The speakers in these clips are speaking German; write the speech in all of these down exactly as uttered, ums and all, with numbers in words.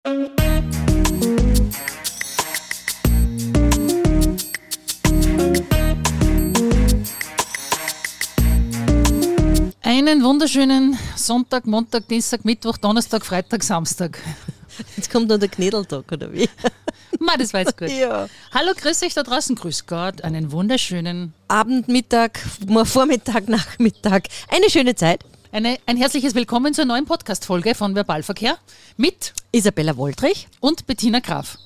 Einen wunderschönen Sonntag, Montag, Dienstag, Mittwoch, Donnerstag, Freitag, Samstag. Jetzt kommt noch der Knädeltag, oder wie? Ma, das war jetzt gut. Ja. Hallo, grüß euch da draußen, grüß Gott, einen wunderschönen Abend, Mittag, Vormittag, Nachmittag. Eine schöne Zeit. Eine, ein herzliches Willkommen zur neuen Podcast-Folge von Verbalverkehr mit Isabella Woldrich und Bettina Graf.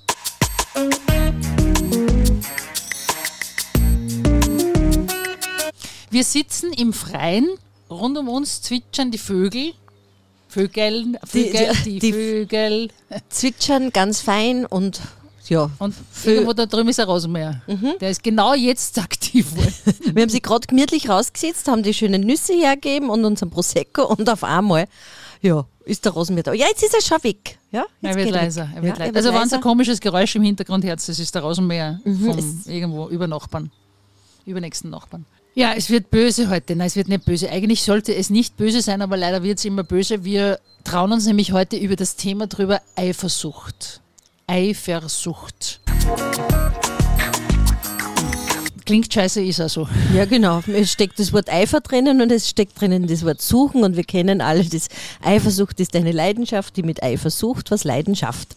Wir sitzen im Freien, rund um uns zwitschern die Vögel. Vögel, Vögel, die, die, die Vögel. Zwitschern ganz fein und ja. Und irgendwo da drüben ist ein Rosenmäher. Mhm. Der ist genau jetzt aktiv. Wir haben sie gerade gemütlich rausgesetzt, haben die schönen Nüsse hergegeben und unseren Prosecco und auf einmal, ja, ist der Rosenmäher da. Ja, jetzt ist er schon weg. Ja, er wird leiser. Er wird ja, leiser. Er wird also wenn es ein komisches Geräusch im Hintergrund hört, das ist der Rosenmäher mhm, vom irgendwo über Nachbarn, übernächsten Nachbarn. Ja, es wird böse heute. Nein, es wird nicht böse. Eigentlich sollte es nicht böse sein, aber leider wird es immer böse. Wir trauen uns nämlich heute über das Thema drüber Eifersucht. Eifersucht. Klingt scheiße, ist auch so. Ja, genau. Es steckt das Wort Eifer drinnen und es steckt drinnen das Wort Suchen und wir kennen alle das. Eifersucht ist eine Leidenschaft, die mit Eifersucht was Leidenschaft.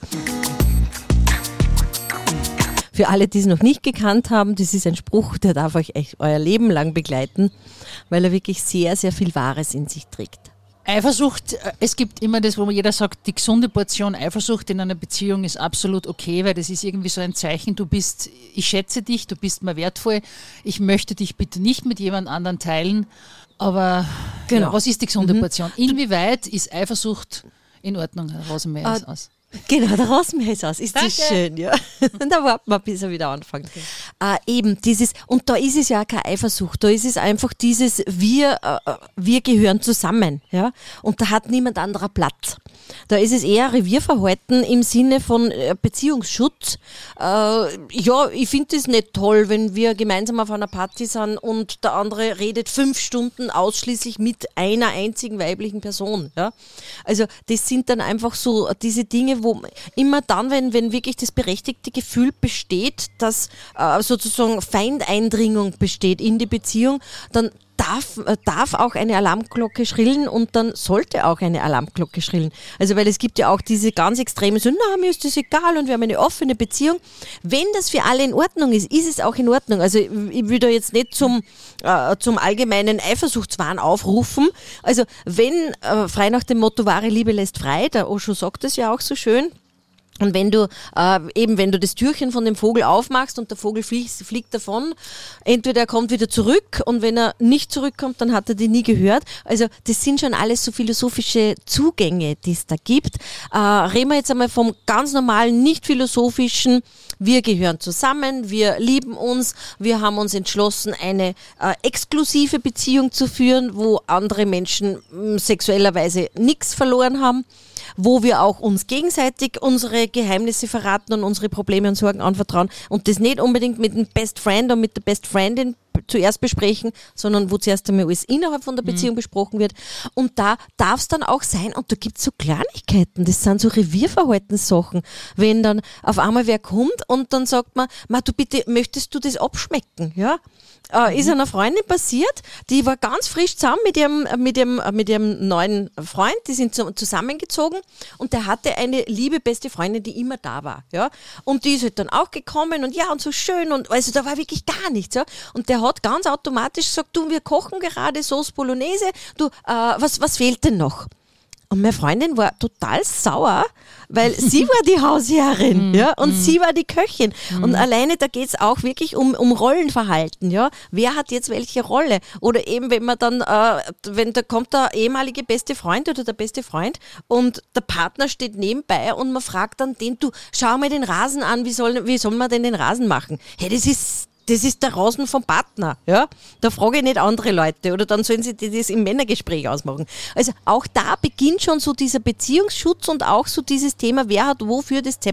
Für alle, die es noch nicht gekannt haben, das ist ein Spruch, der darf euch echt euer Leben lang begleiten, weil er wirklich sehr, sehr viel Wahres in sich trägt. Eifersucht, es gibt immer das, wo jeder sagt, die gesunde Portion Eifersucht in einer Beziehung ist absolut okay, weil das ist irgendwie so ein Zeichen, du bist, ich schätze dich, du bist mir wertvoll, ich möchte dich bitte nicht mit jemand anderem teilen, aber genau. Ja, was ist die gesunde mhm. Portion? Inwieweit ist Eifersucht in Ordnung, Herr Rosenmäher ist aus? Genau, der Rosenmäher ist aus. Ist das Danke. Schön, ja. Und da warten wir, bis er wieder anfängt. Okay. Äh, eben, dieses, und da ist es ja keine Eifersucht, da ist es einfach dieses, wir, äh, wir gehören zusammen, ja. Und da hat niemand anderer Platz. Da ist es eher Revierverhalten im Sinne von äh, Beziehungsschutz. Äh, ja, ich finde das nicht toll, wenn wir gemeinsam auf einer Party sind und der andere redet fünf Stunden ausschließlich mit einer einzigen weiblichen Person, ja. Also, das sind dann einfach so diese Dinge, wo immer dann, wenn, wenn wirklich das berechtigte Gefühl besteht, dass äh, sozusagen Feindeindringung besteht in die Beziehung, dann darf, äh, darf auch eine Alarmglocke schrillen und dann sollte auch eine Alarmglocke schrillen. Also weil es gibt ja auch diese ganz extreme so, na, mir ist das egal und wir haben eine offene Beziehung. Wenn das für alle in Ordnung ist, ist es auch in Ordnung. Also ich will da jetzt nicht zum, äh, zum allgemeinen Eifersuchtswahn aufrufen. Also wenn, äh, frei nach dem Motto, wahre Liebe lässt frei, der Osho sagt das ja auch so schön, und wenn du äh, eben, wenn du das Türchen von dem Vogel aufmachst und der Vogel fliegt, fliegt davon, entweder er kommt wieder zurück und wenn er nicht zurückkommt, dann hat er die nie gehört. Also das sind schon alles so philosophische Zugänge, die es da gibt. Äh, reden wir jetzt einmal vom ganz normalen, nicht philosophischen. Wir gehören zusammen, wir lieben uns, wir haben uns entschlossen, eine äh, exklusive Beziehung zu führen, wo andere Menschen mh, sexuellerweise nichts verloren haben, wo wir auch uns gegenseitig unsere Geheimnisse verraten und unsere Probleme und Sorgen anvertrauen und das nicht unbedingt mit dem Best Friend und mit der Best Friendin zuerst besprechen, sondern wo zuerst einmal alles innerhalb von der Beziehung mhm. besprochen wird. Und da darf es dann auch sein, und da gibt es so Kleinigkeiten, das sind so Revierverhaltenssachen, wenn dann auf einmal wer kommt und dann sagt man, Ma, du bitte, möchtest du das abschmecken? Ja? Äh, ist einer Freundin passiert, die war ganz frisch zusammen mit ihrem, mit ihrem, mit ihrem neuen Freund, die sind zu, zusammengezogen und der hatte eine liebe beste Freundin, die immer da war. Ja? Und die ist halt dann auch gekommen und ja, und so schön und also da war wirklich gar nichts. Ja? Und der hat ganz automatisch gesagt, du, wir kochen gerade Sauce Bolognese, du, äh, was, was fehlt denn noch? Und meine Freundin war total sauer, weil sie war die Hausherrin, ja, und sie war die Köchin. Und alleine, da geht's auch wirklich um, um Rollenverhalten, ja. Wer hat jetzt welche Rolle? Oder eben, wenn man dann, äh, wenn da kommt der ehemalige beste Freund oder der beste Freund und der Partner steht nebenbei und man fragt dann den, du, schau mal den Rasen an, wie soll, wie soll man denn den Rasen machen? Hey, das ist Das ist der Rasen vom Partner, ja. Da frage ich nicht andere Leute oder dann sollen sie das im Männergespräch ausmachen. Also auch da beginnt schon so dieser Beziehungsschutz und auch so dieses Thema, wer hat wofür das Zepter.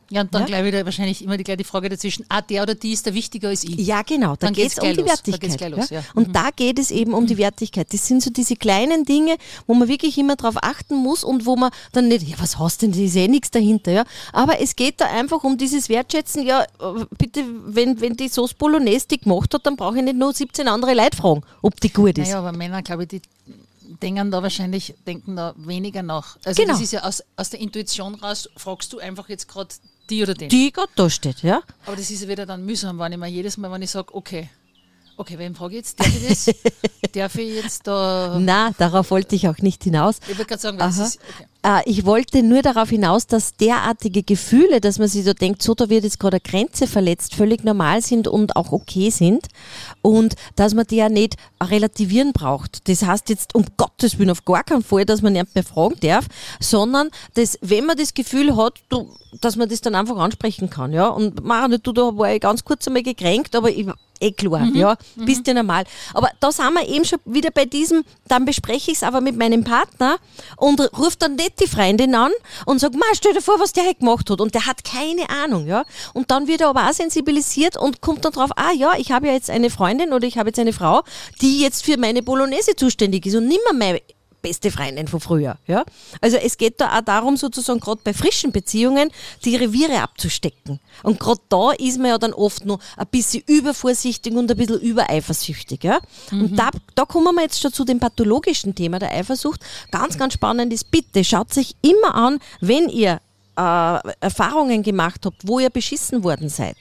Ja, und dann Ja? gleich wieder wahrscheinlich immer die, gleich die Frage dazwischen, ah, der oder die ist der wichtiger als ich. Ja, genau, da Dann geht geht's es um gleich die los. Da Wertigkeit. geht's gleich los, ja? ja. Und Mhm. da geht es eben um die Wertigkeit. Das sind so diese kleinen Dinge, wo man wirklich immer drauf achten muss und wo man dann nicht, ja, was hast denn, da ist eh nichts dahinter. Ja? Aber es geht da einfach um dieses Wertschätzen, ja, äh, bitte, wenn, wenn die Sauce Bolognese die gemacht hat, dann brauche ich nicht nur siebzehn andere Leute fragen, ob die gut ist. Naja, aber Männer, glaube ich, die denken da wahrscheinlich, denken da weniger nach. Also Genau. das ist ja aus, aus der Intuition raus, fragst du einfach jetzt gerade die oder den. Die gerade da steht, ja. Aber das ist ja wieder dann mühsam, wenn ich mir jedes Mal, wenn ich sage, okay, okay, wen frage ich jetzt? Darf ich das? Darf ich jetzt da... Na, darauf wollte ich auch nicht hinaus. Ich wollte gerade sagen, weil das Aha. ist... Okay. Äh, ich wollte nur darauf hinaus, dass derartige Gefühle, dass man sich so denkt, so, da wird jetzt gerade eine Grenze verletzt, völlig normal sind und auch okay sind und dass man die ja nicht relativieren braucht. Das heißt jetzt um Gottes Willen auf gar keinen Fall, dass man nicht mehr fragen darf, sondern dass, wenn man das Gefühl hat, du, dass man das dann einfach ansprechen kann. Ja? Und Mara, du, da war ich ganz kurz einmal gekränkt, aber ich eh klar, mhm, ja, bist ja normal. Aber da sind wir eben schon wieder bei diesem, dann bespreche ich es aber mit meinem Partner und ruft dann nicht die Freundin an und sagt, Ma, stell dir vor, was der heute gemacht hat. Und der hat keine Ahnung, ja. Und dann wird er aber auch sensibilisiert und kommt dann drauf, ah ja, ich habe ja jetzt eine Freundin oder ich habe jetzt eine Frau, die jetzt für meine Bolognese zuständig ist und nimmer meine beste Freundin von früher. Ja? Also es geht da auch darum, sozusagen gerade bei frischen Beziehungen die Reviere abzustecken. Und gerade da ist man ja dann oft noch ein bisschen übervorsichtig und ein bisschen übereifersüchtig. Ja? Mhm. Und da, da kommen wir jetzt schon zu dem pathologischen Thema der Eifersucht. Ganz, ganz spannend ist, bitte schaut sich immer an, wenn ihr äh, Erfahrungen gemacht habt, wo ihr beschissen worden seid.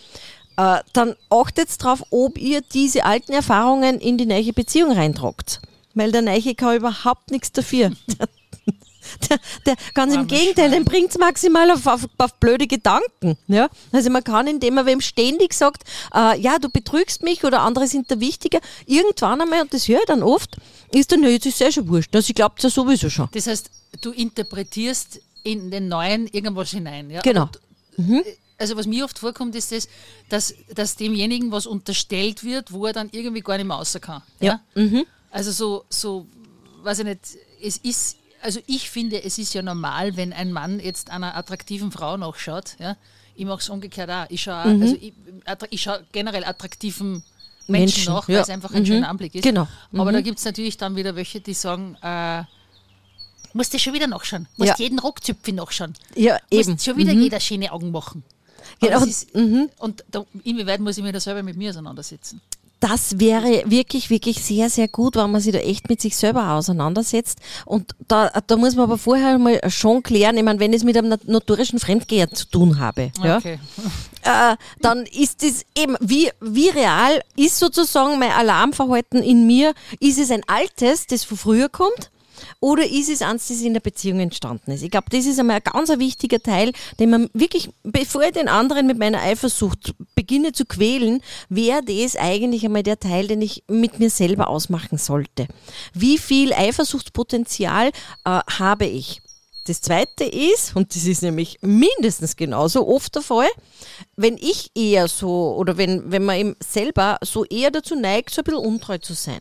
Äh, dann achtet darauf, ob ihr diese alten Erfahrungen in die neue Beziehung reintragt. Weil der Neiche kann überhaupt nichts dafür. Der, der, der, ganz im Gegenteil, den bringt es maximal auf, auf, auf blöde Gedanken. Ja? Also man kann, indem man wem ständig sagt, äh, ja, du betrügst mich oder andere sind da wichtiger, irgendwann einmal, und das höre ich dann oft, ist dann, ja, jetzt ist es ja schon wurscht. Also ich glaube es ja sowieso schon. Das heißt, du interpretierst in den Neuen irgendwas hinein. Ja? Genau. Mhm. Also was mir oft vorkommt, ist das, dass, dass demjenigen was unterstellt wird, wo er dann irgendwie gar nicht mehr raus kann. Ja. Ja. Mhm. Also so, so, weiß ich nicht, es ist, also ich finde, es ist ja normal, wenn ein Mann jetzt einer attraktiven Frau nachschaut, ja, ich mache es umgekehrt auch, ich schaue Mhm. also ich, ich schaue generell attraktiven Menschen, Menschen, nach, weil ja. es einfach ein Mhm. schöner Anblick ist. Genau. Aber Mhm. da gibt es natürlich dann wieder welche, die sagen, äh, musst du schon wieder nachschauen, musst Ja. jeden Rockzüpfchen nachschauen, Ja, musst eben. schon wieder Mhm. jeder schöne Augen machen. Aber Genau. das ist, und da, inwieweit muss ich mir da selber mit mir auseinandersetzen? Das wäre wirklich, wirklich sehr, sehr gut, wenn man sich da echt mit sich selber auseinandersetzt. Und da, da muss man aber vorher mal schon klären, ich meine, wenn ich es mit einem notorischen Fremdgeher zu tun habe, ja, Okay. äh, dann ist es eben, wie, wie real ist sozusagen mein Alarmverhalten in mir? Ist es ein altes, das von früher kommt? Oder ist es eins, das in der Beziehung entstanden ist? Ich glaube, das ist einmal ein ganz ein wichtiger Teil, den man wirklich, bevor ich den anderen mit meiner Eifersucht beginne zu quälen, wäre das eigentlich einmal der Teil, den ich mit mir selber ausmachen sollte. Wie viel Eifersuchtspotenzial äh, habe ich? Das Zweite ist, und das ist nämlich mindestens genauso oft der Fall, wenn ich eher so, oder wenn, wenn man eben selber so eher dazu neigt, so ein bisschen untreu zu sein.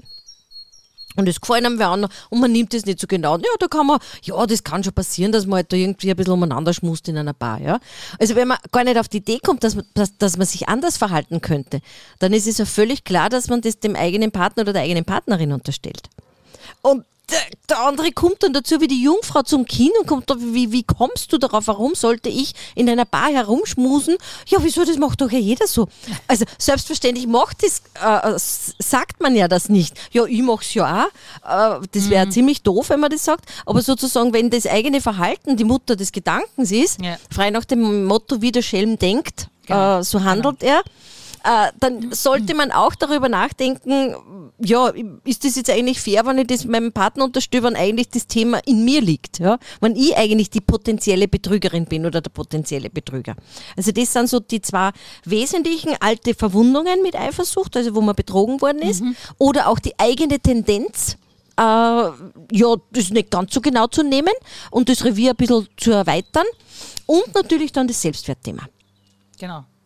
Und es gefällt einem wer an und man nimmt das nicht so genau. Ja, da kann man, ja, das kann schon passieren, dass man halt da irgendwie ein bisschen umeinander schmust in einer Bar, ja. Also wenn man gar nicht auf die Idee kommt, dass man, dass, dass man sich anders verhalten könnte, dann ist es ja völlig klar, dass man das dem eigenen Partner oder der eigenen Partnerin unterstellt. Und der, der andere kommt dann dazu wie die Jungfrau zum Kind und kommt da, wie, wie kommst du darauf, warum sollte ich in einer Bar herumschmusen? Ja, wieso, das macht doch ja jeder so. Also selbstverständlich macht das, äh, sagt man ja das nicht. Ja, ich mach's ja auch. Äh, das wäre mhm. ziemlich doof, wenn man das sagt. Aber sozusagen, wenn das eigene Verhalten die Mutter des Gedankens ist, ja. frei nach dem Motto, wie der Schelm denkt, genau. äh, so handelt genau. er, Äh, dann sollte man auch darüber nachdenken, ja, ist das jetzt eigentlich fair, wenn ich das meinem Partner unterstütze, wenn eigentlich das Thema in mir liegt, ja? Wenn ich eigentlich die potenzielle Betrügerin bin oder der potenzielle Betrüger. Also das sind so die zwei wesentlichen alte Verwundungen mit Eifersucht, also wo man betrogen worden ist, mhm. oder auch die eigene Tendenz, äh, ja, das nicht ganz so genau zu nehmen und das Revier ein bisschen zu erweitern und natürlich dann das Selbstwertthema. Genau.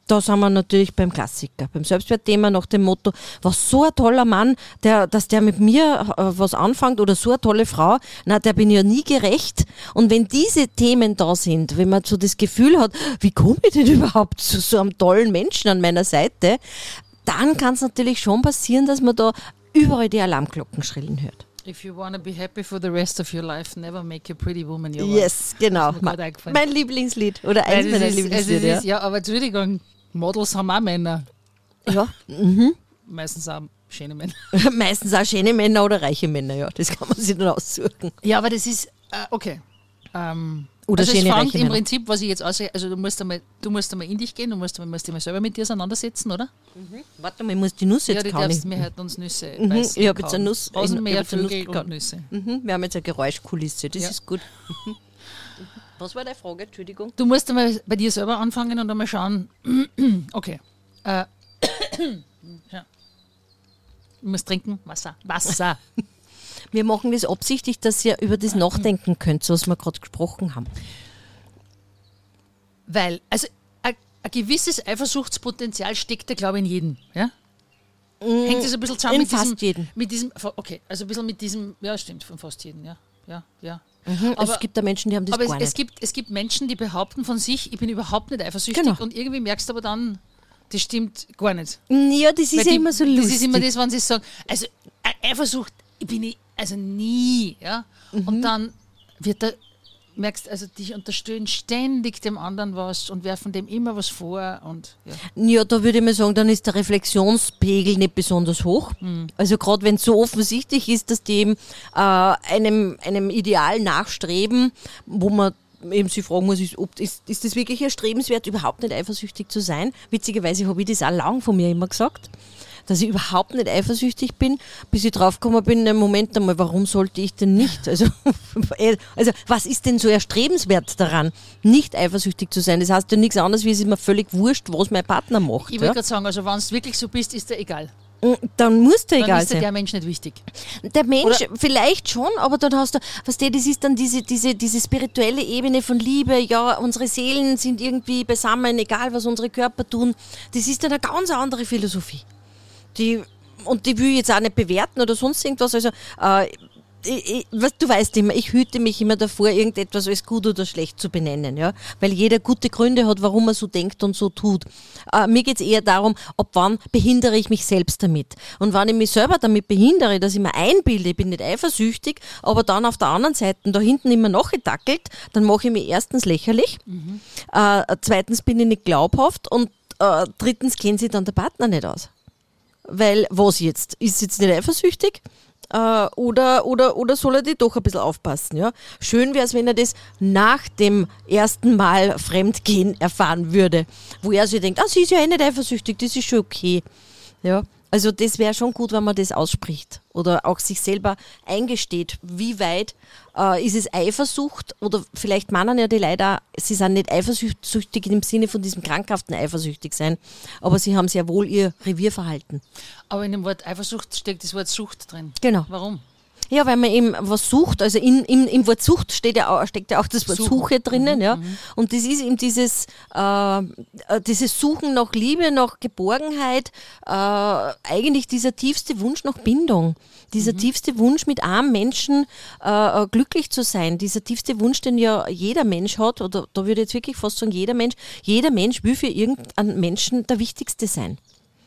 Da sind wir natürlich beim Klassiker, beim Selbstwertthema nach dem Motto, was so ein toller Mann, der, dass der mit mir äh, was anfängt oder so eine tolle Frau, na, der bin ja nie gerecht. Und wenn diese Themen da sind, wenn man so das Gefühl hat, wie komme ich denn überhaupt zu so einem tollen Menschen an meiner Seite, dann kann es natürlich schon passieren, dass man da überall die Alarmglocken schrillen hört. If you want to be happy for the rest of your life, never make a pretty woman your wife. Yes, genau. Mein, mein Lieblingslied oder eins meiner Lieblingslieder. Ja. ja, aber Entschuldigung, Models haben auch Männer. Ja. Mhm. Meistens auch schöne Männer. Meistens auch schöne Männer oder reiche Männer, ja. Das kann man sich dann aussuchen. Ja, aber das ist, äh, okay. Ähm, oder also schöne es reiche fängt im Männer. Prinzip, was ich jetzt aussehe, also du musst einmal, du musst einmal in dich gehen, du musst, musst dich mal selber mit dir auseinandersetzen, oder? Mhm. Warte mal, ich muss die Nuss jetzt ja, die kauen. darfst, wir hätten uns Nüsse Mhm. beißen, Ich habe jetzt eine Nuss. Rasenmäher, ich, ich Nuss Vögel und Nüsse. Mhm. Wir haben jetzt eine Geräuschkulisse, das Ja. ist gut. Was war deine Frage? Entschuldigung. Du musst einmal bei dir selber anfangen und einmal schauen, okay, äh, ja. Du musst trinken, Wasser, Wasser. Wir machen das absichtlich, dass ihr über das nachdenken könnt, was wir gerade gesprochen haben. Weil, also ein, ein gewisses Eifersuchtspotenzial steckt da, glaube ich, in jedem. Ja? Mm, Hängt das ein bisschen zusammen in mit fast diesem, jeden. mit diesem, okay, also ein bisschen mit diesem, ja stimmt, von fast jedem, ja, ja, ja. Mhm, aber es gibt da Menschen, die haben das aber gar es, nicht. es, gibt, es gibt Menschen, die behaupten von sich, ich bin überhaupt nicht eifersüchtig Genau. und irgendwie merkst du aber dann, das stimmt gar nicht. Ja, das ist Weil ja die, immer so lustig. Das ist immer das, wenn sie sagen, also äh, Eifersucht bin ich also nie, ja. Mhm. Und dann wird da, merkst also, die unterstellen ständig dem anderen was und werfen dem immer was vor und ja. Ja, da würde ich mal sagen, dann ist der Reflexionspegel nicht besonders hoch. Mhm. Also gerade wenn es so offensichtlich ist, dass die eben äh, einem, einem Ideal nachstreben, wo man eben sich fragen muss, ist, ob, ist, ist das wirklich erstrebenswert, überhaupt nicht eifersüchtig zu sein? Witzigerweise habe ich das auch lang von mir immer gesagt, dass ich überhaupt nicht eifersüchtig bin, bis ich draufgekommen bin, im Moment einmal, warum sollte ich denn nicht? Also, also was ist denn so erstrebenswert daran, nicht eifersüchtig zu sein? Das heißt ja nichts anderes, wie es ist mir völlig wurscht, was mein Partner macht. Ich wollte Ja? gerade sagen, also wenn du wirklich so bist, ist dir egal. Dann muss der Dann egal ist dir sein. der Mensch nicht wichtig. Der Mensch Oder- vielleicht schon, aber dann hast du, was der, das ist dann diese, diese, diese spirituelle Ebene von Liebe, ja, unsere Seelen sind irgendwie beisammen, egal was unsere Körper tun. Das ist dann eine ganz andere Philosophie. Die, und die will ich jetzt auch nicht bewerten oder sonst irgendwas. Also, äh, ich, ich, was, du weißt immer, ich hüte mich immer davor, irgendetwas als gut oder schlecht zu benennen, ja, weil jeder gute Gründe hat, warum er so denkt und so tut. Äh, mir geht es eher darum, ab wann behindere ich mich selbst damit. Und wenn ich mich selber damit behindere, dass ich mir einbilde, ich bin nicht eifersüchtig, aber dann auf der anderen Seite da hinten immer nachgedackelt, dann mache ich mich erstens lächerlich, mhm. äh, zweitens bin ich nicht glaubhaft und äh, drittens kennt sich dann der Partner nicht aus. Weil, was jetzt? Ist jetzt nicht eifersüchtig? Äh, oder, oder, oder soll er die doch ein bisschen aufpassen? Ja? Schön wäre es, wenn er das nach dem ersten Mal Fremdgehen erfahren würde. Wo er sich denkt, ah, sie ist ja eh nicht eifersüchtig, das ist schon okay. Ja? Also das wäre schon gut, wenn man das ausspricht. Oder auch sich selber eingesteht, wie weit äh, ist es Eifersucht oder vielleicht meinen ja die Leute, sie sind nicht eifersüchtig im Sinne von diesem krankhaften eifersüchtig sein, aber sie haben sehr wohl ihr Revierverhalten. Aber in dem Wort Eifersucht steckt das Wort Sucht drin. Genau. Warum? Ja, weil man eben was sucht, also in, im, im Wort Sucht steht ja auch, steckt ja auch das Wort Suchen. Suche drinnen, Mhm, ja. mhm. Und das ist eben dieses, äh, äh, dieses Suchen nach Liebe, nach Geborgenheit, äh, eigentlich dieser tiefste Wunsch nach Bindung. Dieser Mhm. tiefste Wunsch, mit einem Menschen äh, äh, glücklich zu sein. Dieser tiefste Wunsch, den ja jeder Mensch hat, oder da würde ich jetzt wirklich fast sagen, jeder Mensch, jeder Mensch will für irgendeinen Menschen der Wichtigste sein.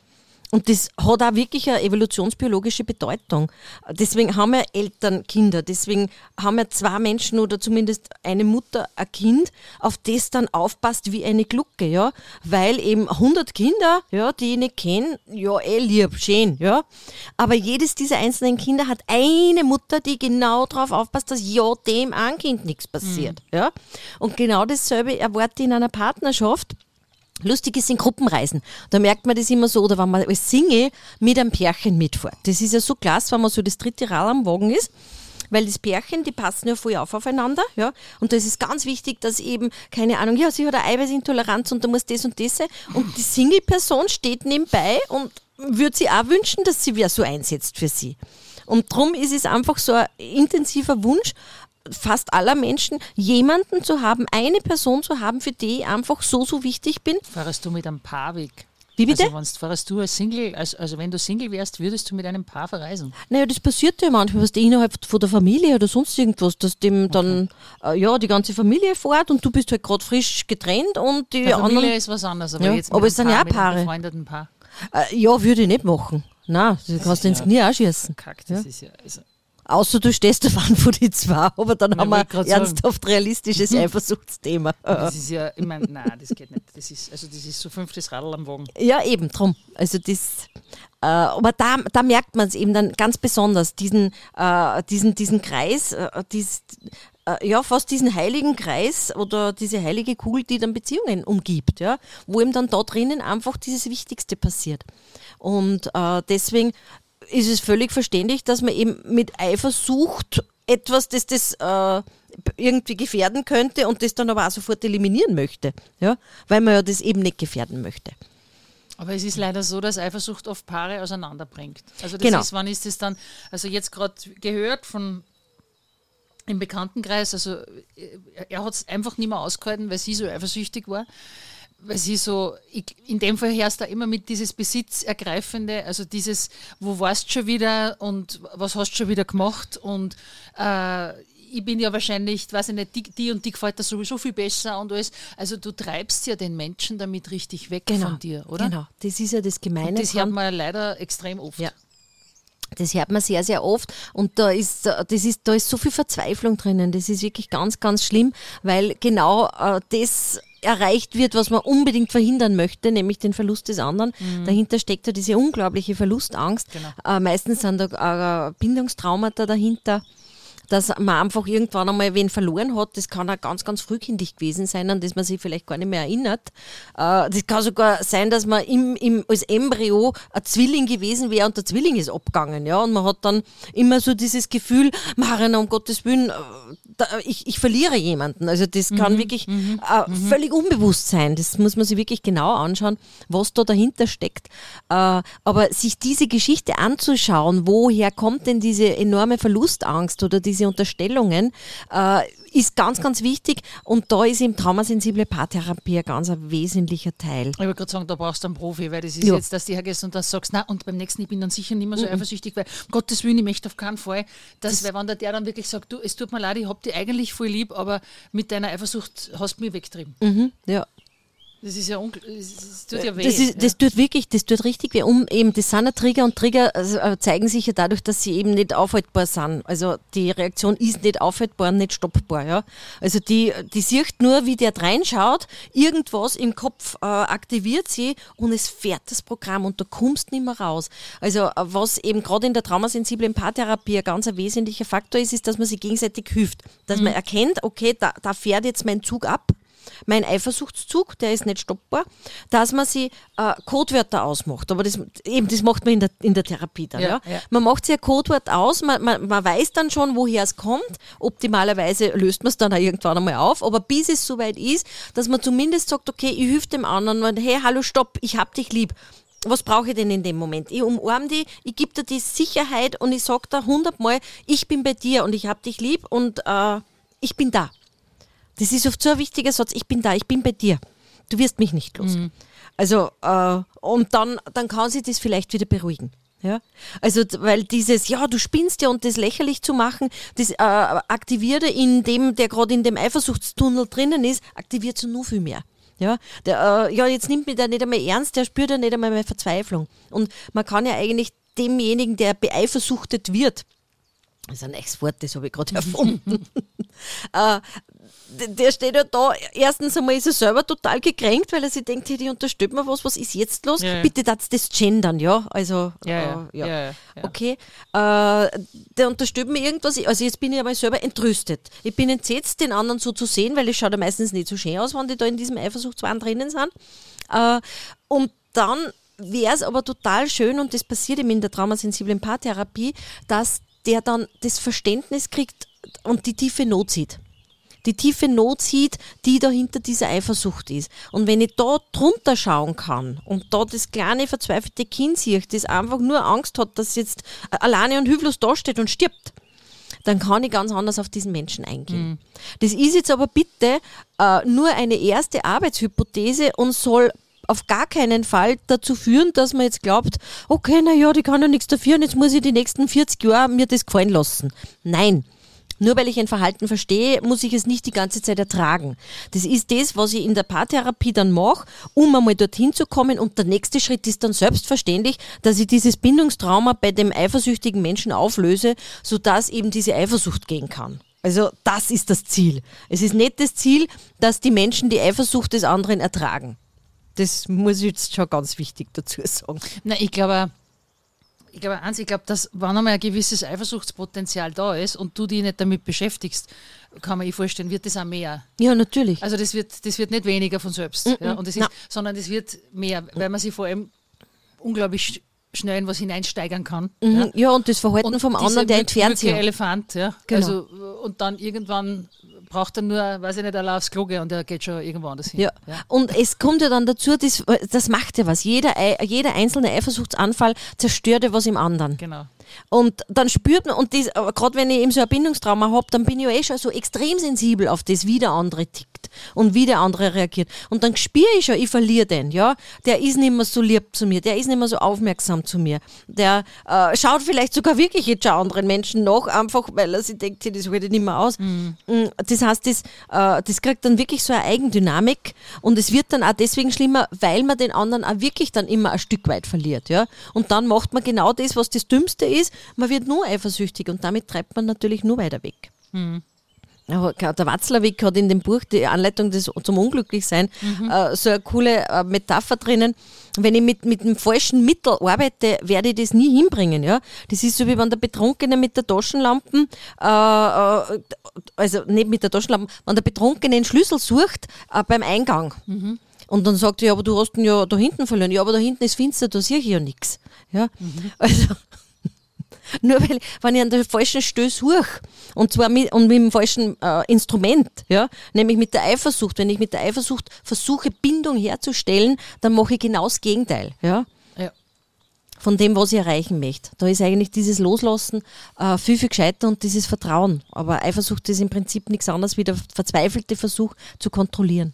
Und das hat auch wirklich eine evolutionsbiologische Bedeutung. Deswegen haben wir Eltern Kinder, deswegen haben wir zwei Menschen oder zumindest eine Mutter ein Kind, auf das dann aufpasst wie eine Glucke, ja, weil eben hundert Kinder, ja, die ich nicht kenne, ja, eh lieb, schön, ja, aber jedes dieser einzelnen Kinder hat eine Mutter, die genau darauf aufpasst, dass ja dem einen Kind nichts passiert, mhm. ja, und genau dasselbe erwarte ich in einer Partnerschaft. Lustig ist in Gruppenreisen. Da merkt man das immer so, oder wenn man als Single mit einem Pärchen mitfährt. Das ist ja so klasse, wenn man so das dritte Rad am Wagen ist, weil das Pärchen, die passen ja voll auf aufeinander, ja. Und da ist es ganz wichtig, dass eben, keine Ahnung, ja, sie hat eine Eiweißintoleranz und da muss das und das sein. Und die Single-Person steht nebenbei und würde sich auch wünschen, dass sie wer so einsetzt für sie. Und darum ist es einfach so ein intensiver Wunsch, fast aller Menschen, jemanden zu haben, eine Person zu haben, für die ich einfach so, so wichtig bin. Fahrst du mit einem Paar weg? Wie bitte? Also, wenn's, fahrst du als Single, also, also wenn du Single wärst, würdest du mit einem Paar verreisen? Naja, das passiert ja manchmal, was innerhalb von der Familie oder sonst irgendwas, dass dem okay. dann äh, ja, die ganze Familie fährt und du bist halt gerade frisch getrennt und die der anderen... Familie ist was anderes, aber ja, jetzt mit aber es sind Paar, ja auch mit Paare. einem befreundeten Paar. Äh, ja, würde ich nicht machen. Nein, das, das kannst du ins ja Knie auch schießen. Kack, das ja. ist ja... Also außer du stehst auf einen von die zwei, aber dann ich haben wir ein ernsthaft sagen. realistisches Eifersuchtsthema. Das ist ja, ich meine, nein, das geht nicht. Das ist, also das ist so fünftes Radl am Wagen. Ja, eben, drum. Also das, äh, aber da, da merkt man es eben dann ganz besonders, diesen, äh, diesen, diesen Kreis, äh, dies, äh, ja, fast diesen heiligen Kreis oder diese heilige Kugel, die dann Beziehungen umgibt, ja, wo eben dann da drinnen einfach dieses Wichtigste passiert. Und äh, deswegen ist es völlig verständlich, dass man eben mit Eifersucht etwas, das das äh, irgendwie gefährden könnte und das dann aber auch sofort eliminieren möchte, ja, weil man ja das eben nicht gefährden möchte. Aber es ist leider so, dass Eifersucht oft Paare auseinanderbringt. Also das genau. ist, wann ist es dann, also jetzt gerade gehört von im Bekanntenkreis, also er hat es einfach nicht mehr ausgehalten, weil sie so eifersüchtig war. Weil sie so, ich, in dem Fall hörst du immer mit dieses Besitzergreifende, also dieses, wo warst du schon wieder und was hast du schon wieder gemacht und äh, ich bin ja wahrscheinlich, weiß ich nicht, die, die und die gefällt dir sowieso viel besser und alles. Also du treibst ja den Menschen damit richtig weg genau, von dir, oder? Genau, das ist ja das Gemeine. Und das hört man leider extrem oft. Ja. Das hört man sehr, sehr oft und da ist, das ist, da ist so viel Verzweiflung drinnen. Das ist wirklich ganz, ganz schlimm, weil genau äh, das erreicht wird, was man unbedingt verhindern möchte, nämlich den Verlust des anderen. Mhm. Dahinter steckt ja diese unglaubliche Verlustangst. Genau. Äh, meistens sind da äh, Bindungstraumata dahinter, dass man einfach irgendwann einmal wen verloren hat. Das kann auch ganz, ganz frühkindlich gewesen sein, an das man sich vielleicht gar nicht mehr erinnert. Äh, das kann sogar sein, dass man im, im, als Embryo ein Zwilling gewesen wäre und der Zwilling ist abgegangen. Ja? Und man hat dann immer so dieses Gefühl, Mariana, um Gottes Willen, da, ich, ich verliere jemanden. Also das kann mhm, wirklich mhm, äh, mhm. völlig unbewusst sein. Das muss man sich wirklich genau anschauen, was da dahinter steckt. Äh, aber sich diese Geschichte anzuschauen, woher kommt denn diese enorme Verlustangst oder diese Unterstellungen, äh, ist ganz, ganz wichtig und da ist eben traumasensible Paartherapie ein ganz ein wesentlicher Teil. Ich wollte gerade sagen, da brauchst du einen Profi, weil das ist ja. jetzt, dass du hergehst und dann sagst, na und beim nächsten, ich bin dann sicher nicht mehr so mhm. eifersüchtig, weil um Gottes Willen, ich möchte auf keinen Fall, dass, das weil wenn der, der dann wirklich sagt, du, es tut mir leid, ich hab dich eigentlich voll lieb, aber mit deiner Eifersucht hast du mich weggetrieben. Mhm. Ja. Das ist ja ungl- das tut ja weh. Das, ist, das tut wirklich, das tut richtig weh. Um, eben, das sind ja Trigger und Trigger also, zeigen sich ja dadurch, dass sie eben nicht aufhaltbar sind. Also die Reaktion ist nicht aufhaltbar und nicht stoppbar. Ja? Also die, die sieht nur, wie der reinschaut, irgendwas im Kopf äh, aktiviert sie und es fährt das Programm und du kommst nicht mehr raus. Also was eben gerade in der traumasensiblen Paartherapie ein ganz ein wesentlicher Faktor ist, ist, dass man sich gegenseitig hilft. Dass mhm. man erkennt, okay, da, da fährt jetzt mein Zug ab. Mein Eifersuchtszug, der ist nicht stoppbar, dass man sich äh, Codewörter ausmacht. Aber das, eben, das macht man in der, in der Therapie dann. Ja, ja. Ja. Man macht sich ein Codewort aus, man, man, man weiß dann schon, woher es kommt. Optimalerweise löst man es dann auch irgendwann einmal auf. Aber bis es soweit ist, dass man zumindest sagt, okay, ich helfe dem anderen, und, hey, hallo, stopp, ich hab dich lieb. Was brauche ich denn in dem Moment? Ich umarme dich, ich gebe dir die Sicherheit und ich sage dir hundertmal, ich bin bei dir und ich hab dich lieb und äh, ich bin da. Das ist oft so ein wichtiger Satz, ich bin da, ich bin bei dir. Du wirst mich nicht los. Mhm. Also, äh, und dann, dann kann sich das vielleicht wieder beruhigen. Ja? Also, weil dieses, ja, du spinnst ja und das lächerlich zu machen, das äh, aktiviert in dem, der gerade in dem Eifersuchtstunnel drinnen ist, aktiviert so nur viel mehr. Ja, der, äh, ja, jetzt nimmt mich der nicht einmal ernst, der spürt ja nicht einmal meine Verzweiflung. Und man kann ja eigentlich demjenigen, der beeifersuchtet wird, das ist ein neues Wort, das habe ich gerade erfunden, äh, der steht ja da, erstens einmal ist er selber total gekränkt, weil er sich denkt, hey, die unterstützt mir was, was ist jetzt los? Ja, ja. Bitte das, das gendern, ja, also, ja, ja. Äh, ja. Ja, ja, ja. Okay, äh, der unterstützt mir irgendwas, also jetzt bin ich einmal selber entrüstet. Ich bin entsetzt, den anderen so zu sehen, weil es schaut ja meistens nicht so schön aus, wenn die da in diesem Eifersuchtswahn drinnen sind. Äh, und dann wäre es aber total schön, und das passiert eben in der traumasensiblen Paartherapie, dass der dann das Verständnis kriegt und die tiefe Not sieht. Die tiefe Not sieht, die da hinter dieser Eifersucht ist. Und wenn ich da drunter schauen kann und da das kleine, verzweifelte Kind sehe, das einfach nur Angst hat, dass jetzt alleine und hilflos dasteht und stirbt, dann kann ich ganz anders auf diesen Menschen eingehen. Mhm. Das ist jetzt aber bitte äh, nur eine erste Arbeitshypothese und soll auf gar keinen Fall dazu führen, dass man jetzt glaubt, okay, naja, die kann ja nichts dafür und jetzt muss ich die nächsten vierzig Jahre mir das gefallen lassen. Nein. Nur weil ich ein Verhalten verstehe, muss ich es nicht die ganze Zeit ertragen. Das ist das, was ich in der Paartherapie dann mache, um einmal dorthin zu kommen. Und der nächste Schritt ist dann selbstverständlich, dass ich dieses Bindungstrauma bei dem eifersüchtigen Menschen auflöse, sodass eben diese Eifersucht gehen kann. Also das ist das Ziel. Es ist nicht das Ziel, dass die Menschen die Eifersucht des anderen ertragen. Das muss ich jetzt schon ganz wichtig dazu sagen. Na, ich glaube, Ich glaube, eins, ich glaube, dass wenn einmal ein gewisses Eifersuchtspotenzial da ist und du dich nicht damit beschäftigst, kann man sich vorstellen, wird das auch mehr. Ja, natürlich. Also das wird, das wird nicht weniger von selbst, mm -mm, ja, und das ist, sondern das wird mehr, weil man sich vor allem unglaublich schnell in was hineinsteigern kann. Mhm, ja. ja, und das Verhalten und vom anderen, der entfernt sich. Elefant, ja. Genau. Also, und dann irgendwann braucht er nur, weiß ich nicht, allein aufs Klo gehen und er geht schon irgendwo anders hin. Ja. Ja. Und es kommt ja dann dazu, das, das macht ja was. Jeder, jeder einzelne Eifersuchtsanfall zerstört ja was im anderen. Genau. Und dann spürt man, und das, gerade wenn ich eben so ein Bindungstrauma habe, dann bin ich ja eh schon so extrem sensibel auf das, wie der andere tickt und wie der andere reagiert. Und dann spüre ich schon, ich verliere den, ja. Der ist nicht mehr so lieb zu mir, der ist nicht mehr so aufmerksam zu mir. Der äh, schaut vielleicht sogar wirklich jetzt schon anderen Menschen nach, einfach weil er sich denkt, das halte ich nicht mehr aus. Mhm. Das heißt, das, äh, das kriegt dann wirklich so eine Eigendynamik und es wird dann auch deswegen schlimmer, weil man den anderen auch wirklich dann immer ein Stück weit verliert, ja. Und dann macht man genau das, was das Dümmste ist. Man wird nur eifersüchtig und damit treibt man natürlich nur weiter weg. Mhm. Der Watzlawick hat in dem Buch die Anleitung des, zum Unglücklichsein mhm. äh, so eine coole äh, Metapher drinnen. Wenn ich mit, mit dem falschen Mittel arbeite, werde ich das nie hinbringen. Ja? Das ist so, wie wenn der Betrunkene mit der Taschenlampe, äh, äh, also nicht mit der Taschenlampe, wenn der Betrunkene einen Schlüssel sucht äh, beim Eingang. Mhm. Und dann sagt er, ja, aber du hast ihn ja da hinten verloren. Ja, aber da hinten ist finster, da sehe ich ja nichts. Ja? Mhm. Also nur weil, wenn ich an der falschen Stelle suche, und zwar mit, und mit dem falschen äh, Instrument, ja, nämlich mit der Eifersucht, wenn ich mit der Eifersucht versuche, Bindung herzustellen, dann mache ich genau das Gegenteil, ja, ja. von dem, was ich erreichen möchte. Da ist eigentlich dieses Loslassen äh, viel, viel gescheiter und dieses Vertrauen. Aber Eifersucht ist im Prinzip nichts anderes wie der verzweifelte Versuch zu kontrollieren.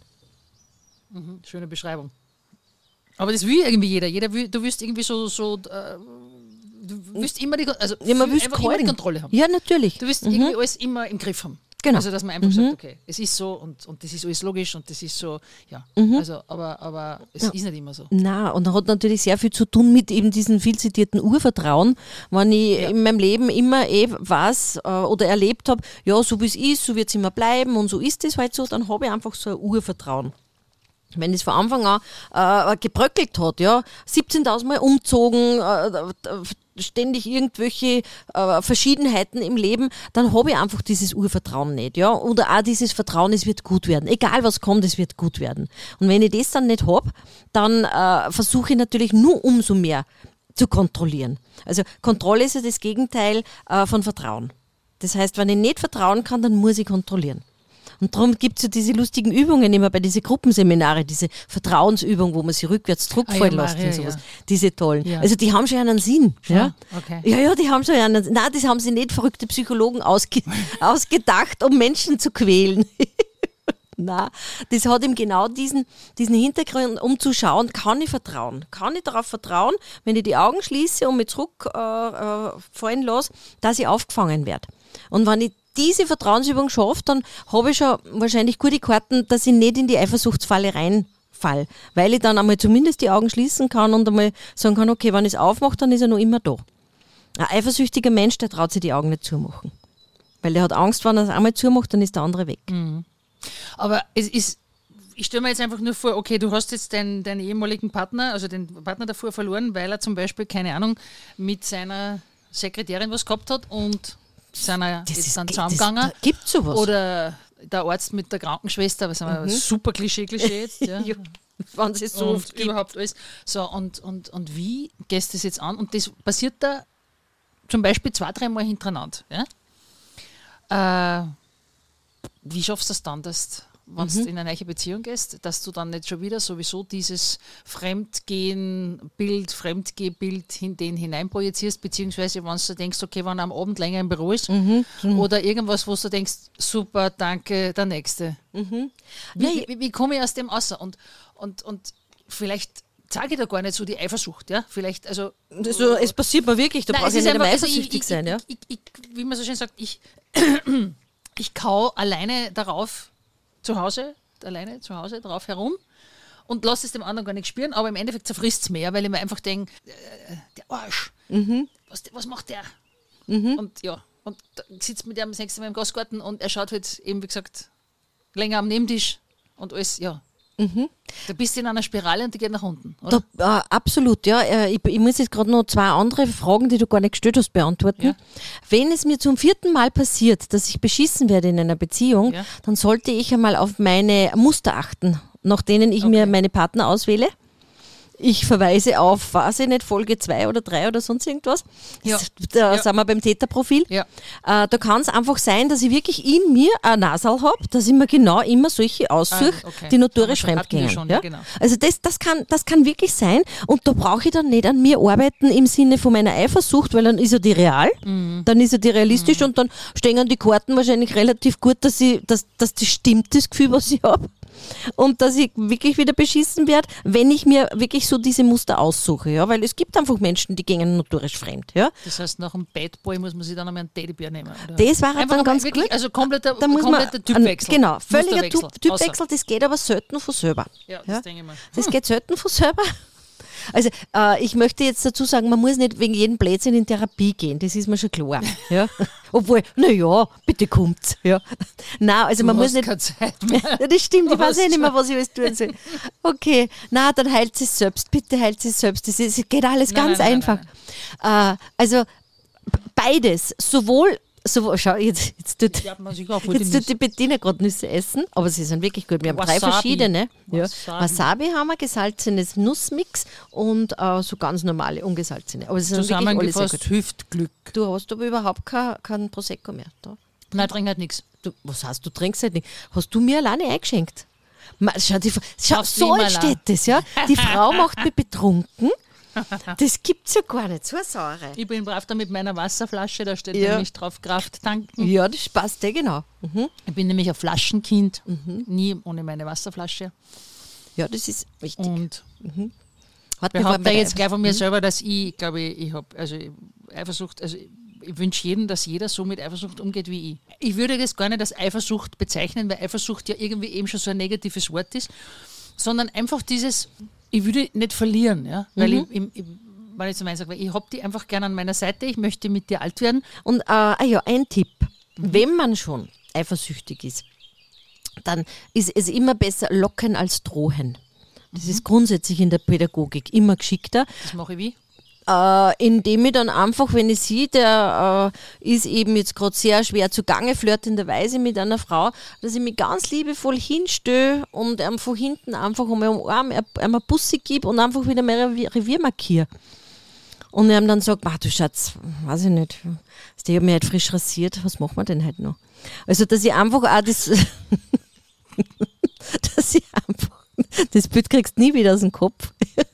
Mhm, schöne Beschreibung. Aber das will irgendwie jeder. Jeder will, du willst irgendwie so, so äh, du willst immer die, also ja, man einfach immer die Kontrolle haben. Ja, natürlich. Du willst mhm. irgendwie alles immer im Griff haben. Genau. Also, dass man einfach mhm. sagt, okay, es ist so und, und das ist alles logisch und das ist so, ja. Mhm. Also, aber, aber es ja. ist nicht immer so. Nein, und das hat natürlich sehr viel zu tun mit eben diesem viel zitierten Urvertrauen. Wenn ich ja. in meinem Leben immer eh weiß äh, oder erlebt habe, ja, so wie es ist, so wird es immer bleiben und so ist es halt so, dann habe ich einfach so ein Urvertrauen. Wenn es von Anfang an äh, gebröckelt hat, ja, siebzehntausend Mal umzogen, äh, ständig irgendwelche äh, Verschiedenheiten im Leben, dann habe ich einfach dieses Urvertrauen nicht, ja, oder auch dieses Vertrauen, es wird gut werden, egal was kommt, es wird gut werden. Und wenn ich das dann nicht habe, dann äh, versuche ich natürlich nur umso mehr zu kontrollieren. Also Kontrolle ist ja das Gegenteil äh, von Vertrauen. Das heißt, wenn ich nicht vertrauen kann, dann muss ich kontrollieren. Und darum gibt es ja diese lustigen Übungen immer bei diesen Gruppenseminare, diese Vertrauensübung, wo man sich rückwärts zurückfallen ah, ja, lässt Maria, und sowas. Ja. Diese tollen. Ja. Also die haben schon einen Sinn. Ja? Okay. ja, ja, die haben schon einen Sinn. Nein, das haben sie nicht verrückte Psychologen ausge ausgedacht, um Menschen zu quälen. Nein, das hat ihm genau diesen, diesen Hintergrund, um zu schauen, kann ich vertrauen? Kann ich darauf vertrauen, wenn ich die Augen schließe und mich zurückfallen äh, äh, lasse, dass ich aufgefangen werde? Und wenn ich diese Vertrauensübung schaffe, dann habe ich schon wahrscheinlich gute Karten, dass ich nicht in die Eifersuchtsfalle reinfalle, weil ich dann einmal zumindest die Augen schließen kann und einmal sagen kann, okay, wenn ich es aufmache, dann ist er noch immer da. Ein eifersüchtiger Mensch, der traut sich die Augen nicht zumachen, weil der hat Angst, wenn er es einmal zumacht, dann ist der andere weg. Mhm. Aber es ist, ich stelle mir jetzt einfach nur vor, okay, du hast jetzt deinen, deinen ehemaligen Partner, also den Partner davor verloren, weil er zum Beispiel, keine Ahnung, mit seiner Sekretärin was gehabt hat und seiner das ist ist dann zusammengegangen. Gibt es sowas? Oder der Arzt mit der Krankenschwester, was mhm. super Klischee-Klischee jetzt. Ja. ja, wenn es so und oft gibt. Überhaupt alles. So, und, und, und wie gehst du das jetzt an? Und das passiert da zum Beispiel zwei, dreimal hintereinander. Ja? Äh, wie schaffst du das dann, dass, wenn du in eine neue Beziehung gehst, dass du dann nicht schon wieder sowieso dieses Fremdgehen-Bild, Fremdgeh-Bild in den hineinprojizierst, beziehungsweise wenn du denkst, okay, wenn er am Abend länger im Büro ist Mhm. Mhm. oder irgendwas, wo du denkst, super, danke, der Nächste. Mhm. Wie, wie, wie komme ich aus dem raus? Und, und, und vielleicht sage ich da gar nicht so die Eifersucht, ja, vielleicht, also... Also, es passiert mir wirklich, da brauche ich nicht einmal eifersüchtig ich, sein, ja. Ich, ich, ich, wie man so schön sagt, ich, ich kau alleine darauf zu Hause, alleine zu Hause drauf herum und lasse es dem anderen gar nicht spüren, aber im Endeffekt zerfrisst es mehr, weil ich mir einfach denke, äh, der Arsch, Mhm. was, was macht der? Mhm. Und ja, und da sitzt mit dem das nächste Mal im Gastgarten und er schaut halt eben, wie gesagt, länger am Nebentisch und alles, ja. Mhm. Da bist du in einer Spirale und die geht nach unten, oder? Da, äh, absolut, ja. Äh, Ich, ich muss jetzt gerade noch zwei andere Fragen, die du gar nicht gestellt hast, beantworten. Ja. Wenn es mir zum vierten Mal passiert, dass ich beschissen werde in einer Beziehung, Ja. dann sollte ich einmal auf meine Muster achten, nach denen ich mir Okay. meine Partner auswähle. Ich verweise auf, weiß ich nicht, Folge zwei oder drei oder sonst irgendwas. Ja. Da Ja. sind wir beim Täterprofil. Ja. Äh, da kann es einfach sein, dass ich wirklich in mir ein Nasal habe, dass ich mir genau immer solche aussuche, Ah, okay. die notorisch Aber das hatten wir fremdgehen. schon, Ja? ja, genau. Also das, das, kann, das kann wirklich sein und da brauche ich dann nicht an mir arbeiten im Sinne von meiner Eifersucht, weil dann ist ja die real, Mhm. dann ist ja die realistisch und dann stehen die Karten wahrscheinlich relativ gut, dass, ich, dass, dass das stimmt, das Gefühl, was ich habe. Und dass ich wirklich wieder beschissen werde, wenn ich mir wirklich so diese Muster aussuche. Ja? Weil es gibt einfach Menschen, die gehen notorisch fremd. Ja? Das heißt, nach einem Bad Boy muss man sich dann einmal einen Teddybär nehmen. Oder? Das war halt Einfach dann ganz wirklich, gut. Also kompletter, Da muss man, kompletter Typwechsel. an- genau, völliger Musterwechsel. Typ, Typwechsel, das geht aber selten von selber. Ja, das Ja? denke ich mal. Das geht selten von selber. Also äh, ich möchte jetzt dazu sagen, man muss nicht wegen jedem Blödsinn in Therapie gehen, das ist mir schon klar. Ja? Obwohl, naja, bitte kommt's. Ja? Nein, also Du man hast muss nicht... keine Zeit mehr. Ja, das stimmt, ich Was? weiß eh nicht mehr, was ich alles tun soll. Okay, na, dann heilt sie es selbst, bitte heilt sie es selbst. Das ist, geht alles Nein, ganz nein, nein, einfach. Äh, also beides, sowohl, sowohl schau, jetzt, jetzt tut, Ja, man sich auch voll die jetzt tut Nüsse. die Bettina gerade Nüsse essen, aber sie sind wirklich gut. Wir haben drei Wasabi. verschiedene. Ja. Wasabi. Wasabi haben wir, gesalzenes Nussmix und äh, so ganz normale, ungesalzene. Aber sie sind wirklich alle sehr Zusammengefasst gut. Hüftglück. Du hast aber überhaupt kein, kein Prosecco mehr. Da. Nein, trink halt nichts. Du, was heißt, du trinkst halt nicht? Hast du mir alleine eingeschenkt? Ma, schau, die, schau Kaufst so du immer entsteht das, ja? Die Frau macht mich betrunken. Das gibt's ja gar nicht, so eine Saure. Ich bin brav da mit meiner Wasserflasche, da steht Ja. nämlich drauf Kraft tanken. Ja, das passt ja genau. Mhm. Ich bin nämlich ein Flaschenkind, nie ohne meine Wasserflasche. Ja, das ist wichtig. Und Hat mich behaupte bei der- jetzt gleich von mir selber, dass ich, glaube ich, ich habe also Eifersucht, also ich, ich wünsche jedem, dass jeder so mit Eifersucht umgeht wie ich. Ich würde das gar nicht als Eifersucht bezeichnen, weil Eifersucht ja irgendwie eben schon so ein negatives Wort ist, sondern einfach dieses, ich würde nicht verlieren, ja, weil Mhm. ich, ich, ich weil ich zu meinen sage, weil ich habe die einfach gerne an meiner Seite, ich möchte mit dir alt werden. Und äh, ah ja, ein Tipp. Wenn man schon eifersüchtig ist, dann ist es immer besser locken als drohen. Das ist grundsätzlich in der Pädagogik immer geschickter. Das mache ich wie? Äh, indem ich dann einfach, wenn ich sehe, der äh, ist eben jetzt gerade sehr schwer zugange, flirtenderweise mit einer Frau, dass ich mich ganz liebevoll hinstelle und ihm von hinten einfach um den Arm ihm eine Bussi gebe und einfach wieder mein Revier, Revier markiere. Und er ihm dann sagt, du Schatz, weiß ich nicht, ich habe mich halt frisch rasiert, was machen wir denn heute noch? Also, dass ich einfach auch das, dass ich einfach, das Bild kriegst du nie wieder aus dem Kopf.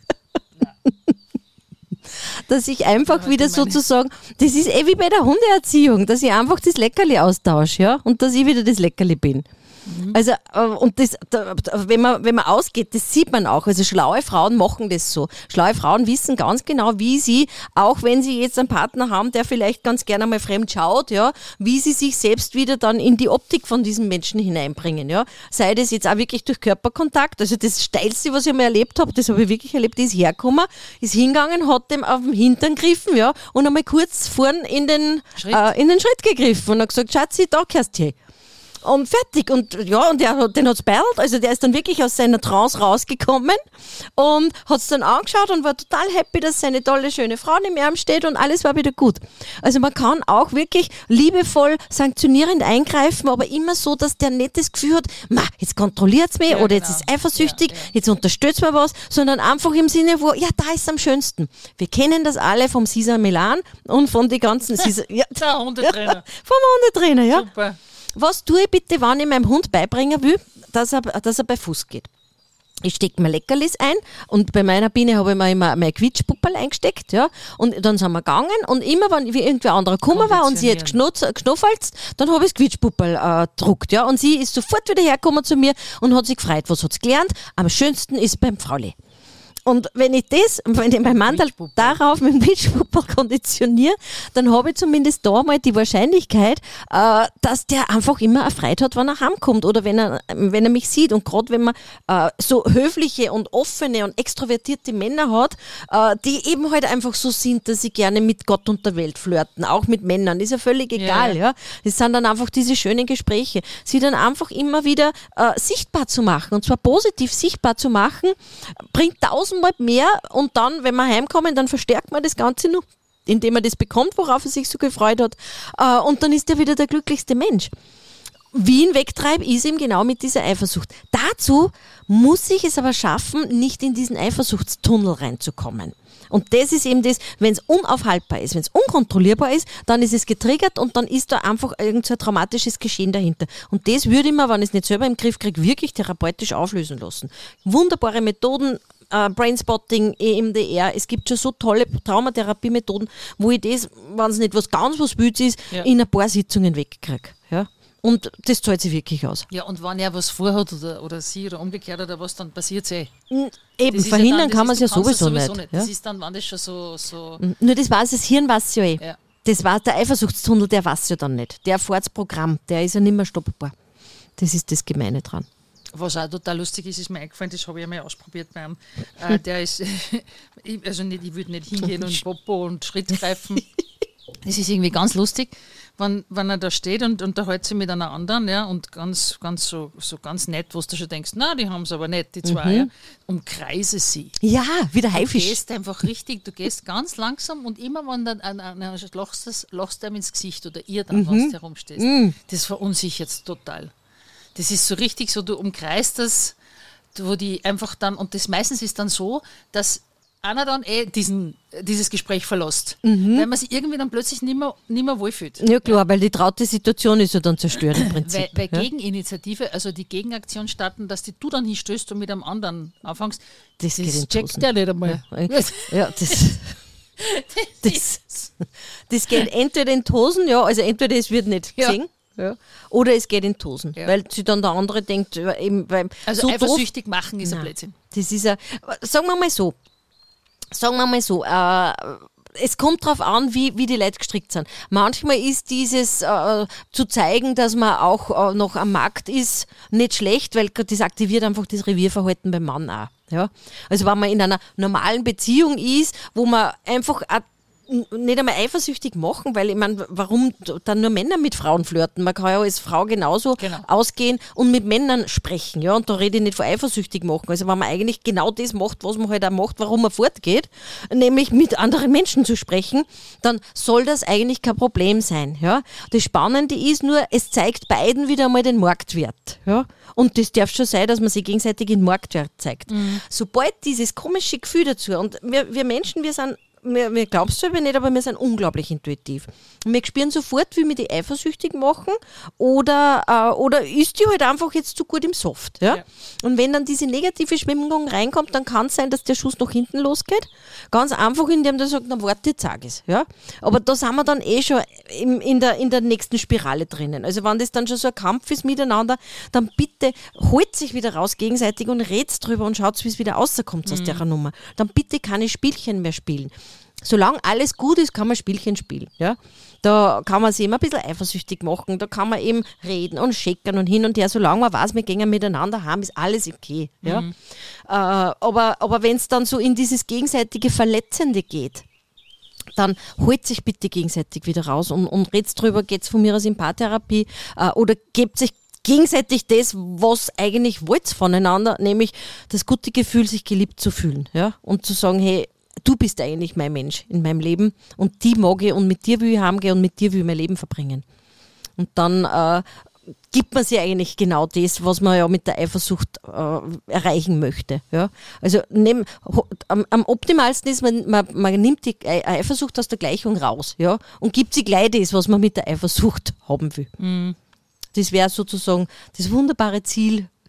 Dass ich einfach Ja, wieder du meine- sozusagen, das ist eh wie bei der Hundeerziehung, dass ich einfach das Leckerli austausche, ja, und dass ich wieder das Leckerli bin. Also, äh, und das, da, da, wenn man, wenn man ausgeht, das sieht man auch. Also, schlaue Frauen machen das so. Schlaue Frauen wissen ganz genau, wie sie, auch wenn sie jetzt einen Partner haben, der vielleicht ganz gerne mal fremd schaut, ja, wie sie sich selbst wieder dann in die Optik von diesem Menschen hineinbringen, ja. Sei das jetzt auch wirklich durch Körperkontakt. Also, das Steilste, was ich mal erlebt habe, das habe ich wirklich erlebt, die ist hergekommen, ist hingegangen, hat dem auf den Hintern gegriffen, ja, und einmal kurz vorn in den, Schritt. äh, in den Schritt gegriffen und hat gesagt, Schatzi, da gehörst du hin. Und fertig. Und ja, und der, hat- den hat's beidelt. Also der ist dann wirklich aus seiner Trance rausgekommen und hat's dann angeschaut und war total happy, dass seine tolle, schöne Frau neben ihm steht und alles war wieder gut. Also man kann auch wirklich liebevoll sanktionierend eingreifen, aber immer so, dass der nicht das Gefühl hat, ma, jetzt kontrolliert's mich Ja, oder jetzt genau. ist eifersüchtig, Ja, ja. jetzt unterstützt mir was, sondern einfach im Sinne, wo, ja, da ist am schönsten. Wir kennen das alle vom Cesar Milan und von die ganzen Cesar, ja, Der Hundetrainer. vom Hundetrainer, ja. Super. Was tue ich bitte, wenn ich meinem Hund beibringen will, dass er, dass er bei Fuß geht. Ich stecke mir Leckerlis ein und bei meiner Biene habe ich mir immer mein Quietschpupperl eingesteckt, ja, und dann sind wir gegangen und immer, wenn wie irgendwer anderer gekommen war und sie hat geschnuffelst, dann habe ich das Quietschpupperl äh, gedruckt, ja, und sie ist sofort wieder hergekommen zu mir und hat sich gefreut. Was hat sie gelernt? Am schönsten ist beim Frauli. Und wenn ich das, wenn ich mein Mandal darauf mit dem Quietschpupperl konditioniere, dann habe ich zumindest da mal die Wahrscheinlichkeit, äh, dass der einfach immer eine Freude hat, wenn er heimkommt oder wenn er, wenn er mich sieht. Und gerade wenn man äh, so höfliche und offene und extrovertierte Männer hat, äh, die eben halt einfach so sind, dass sie gerne mit Gott und der Welt flirten, auch mit Männern, ist ja völlig egal. Ja. Ja. Das sind dann einfach diese schönen Gespräche. Sie dann einfach immer wieder äh, sichtbar zu machen, und zwar positiv sichtbar zu machen, bringt tausend Mal mehr, und dann, wenn wir heimkommen, dann verstärkt man das Ganze noch, indem man das bekommt, worauf er sich so gefreut hat, äh, und dann ist er wieder der glücklichste Mensch. Wie ihn wegtreibt, ist eben genau mit dieser Eifersucht. Dazu muss ich es aber schaffen, nicht in diesen Eifersuchtstunnel reinzukommen. Und das ist eben das, wenn es unaufhaltbar ist, wenn es unkontrollierbar ist, dann ist es getriggert und dann ist da einfach irgend so ein traumatisches Geschehen dahinter. Und das würde ich mir, wenn ich es nicht selber im Griff kriege, wirklich therapeutisch auflösen lassen. Wunderbare Methoden, äh, Brainspotting, E M D R, es gibt schon so tolle Traumatherapie-Methoden, wo ich das, wenn es nicht was ganz was Wütz ist, ja. in ein paar Sitzungen wegkriege. Ja? Und das zahlt sich wirklich aus. Ja, und wenn er was vorhat oder, oder sie oder umgekehrt oder was, dann passiert es eh. Eben, das verhindern ja dann, kann man es ja sowieso, sowieso nicht. nicht. Ja? Das ist dann, wenn das schon so... so Nur das weiß das Hirn weiß ja eh. Ja. Das war der Eifersuchtstunnel, der weiß ja dann nicht. Der fährt das Programm, der ist ja nicht mehr stoppbar. Das ist das Gemeine dran. Was auch total lustig ist, ist mir eingefallen, das habe ich einmal ausprobiert beim, äh, der ist, also nicht, ich würde nicht hingehen und Popo und Schritt greifen. Das ist irgendwie ganz lustig, wenn, wenn er da steht und unterhält sich mit einer anderen, ja, und ganz, ganz so, so ganz nett, wo du schon denkst, na, die haben es aber nicht, die zwei, mhm. ja, umkreise sie. Ja, wie der Haifisch. Du gehst einfach richtig, du gehst ganz langsam und immer, wenn dann ein, ein, ein, lachst du ihm ins Gesicht oder ihr dann, mhm. wenn du herumstehst. Mhm. Das verunsichert total. Das ist so richtig so, du umkreist das, wo die einfach dann, und das meistens ist dann so, dass einer dann eh diesen, dieses Gespräch verlässt, mhm. weil man sich irgendwie dann plötzlich nicht mehr, nicht mehr wohlfühlt. Ja klar, ja. weil die traute Situation ist ja dann zerstört im Prinzip. Weil, weil ja? Gegeninitiative, also die Gegenaktion starten, dass die du dann hinstößt und mit einem anderen anfängst, das, das geht checkt der nicht einmal. Ja, ja das... das, das geht entweder in die Hosen, ja, also entweder es wird nicht ja. gesehen, ja, oder es geht in die Hosen, ja. weil sich dann der andere denkt, eben, weil also so eifersüchtig doof, machen ist nein, ein Blödsinn. Das ist ein, sagen wir mal so, sagen wir mal so, äh, es kommt darauf an, wie, wie die Leute gestrickt sind. Manchmal ist dieses äh, zu zeigen, dass man auch äh, noch am Markt ist, nicht schlecht, weil das aktiviert einfach das Revierverhalten beim Mann auch. Ja? Also wenn man in einer normalen Beziehung ist, wo man einfach nicht einmal eifersüchtig machen, weil ich meine, warum dann nur Männer mit Frauen flirten? Man kann ja als Frau genauso genau. ausgehen und mit Männern sprechen, ja, und da rede ich nicht von eifersüchtig machen. Also wenn man eigentlich genau das macht, was man halt auch macht, warum man fortgeht, nämlich mit anderen Menschen zu sprechen, dann soll das eigentlich kein Problem sein, ja. Das Spannende ist nur, es zeigt beiden wieder einmal den Marktwert, ja. Und das darf schon sein, dass man sich gegenseitig den Marktwert zeigt. Mhm. Sobald dieses komische Gefühl dazu, und wir, wir Menschen, wir sind Wir, wir glauben es selber nicht, aber wir sind unglaublich intuitiv. Wir spüren sofort, wie wir die eifersüchtig machen oder, äh, oder ist die halt einfach jetzt zu gut im Soft. Ja? Ja. Und wenn dann diese negative Schwingung reinkommt, dann kann es sein, dass der Schuss nach hinten losgeht. Ganz einfach, indem der sagt, na warte, jetzt sag es. Ja? Aber da sind wir dann eh schon im, in, der, in der nächsten Spirale drinnen. Also wenn das dann schon so ein Kampf ist miteinander, dann bitte holt sich wieder raus gegenseitig und redet drüber und schaut, wie es wieder rauskommt mhm. aus der Nummer. Dann bitte keine Spielchen mehr spielen. Solange alles gut ist, kann man Spielchen spielen. Ja? Da kann man sich immer ein bisschen eifersüchtig machen, da kann man eben reden und scheckern und hin und her. Solange man weiß, wir gehen miteinander heim, ist alles okay. Ja? Mhm. Äh, aber aber wenn es dann so in dieses gegenseitige Verletzende geht, dann holt sich bitte gegenseitig wieder raus und, und redet drüber, geht es von mir aus in Paartherapie äh, oder gebt sich gegenseitig das, was eigentlich wollt voneinander, nämlich das gute Gefühl, sich geliebt zu fühlen. Ja? Und zu sagen, hey, du bist eigentlich mein Mensch in meinem Leben und die mag ich und mit dir will ich heimgehen und mit dir will ich mein Leben verbringen. Und dann äh, gibt man sich eigentlich genau das, was man ja mit der Eifersucht äh, erreichen möchte. Ja? Also nehm, am, am optimalsten ist, man, man, man nimmt die Eifersucht aus der Gleichung raus, ja, und gibt sie gleich das, was man mit der Eifersucht haben will. Mhm. Das wäre sozusagen das wunderbare Ziel,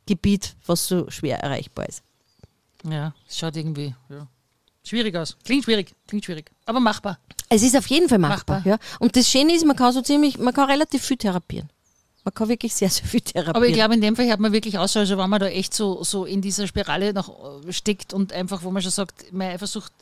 Gebiet, was so schwer erreichbar ist. Ja, es schaut irgendwie ja. schwierig aus. Klingt schwierig, klingt schwierig, aber machbar. Es ist auf jeden Fall machbar. Machbar. Ja. Und das Schöne ist, man kann so ziemlich, man kann relativ viel therapieren. Man kann wirklich sehr, sehr viel therapieren. Aber ich glaube, in dem Fall hat man wirklich aus, also wenn man da echt so, so in dieser Spirale noch steckt und einfach, wo man schon sagt, man Eifersucht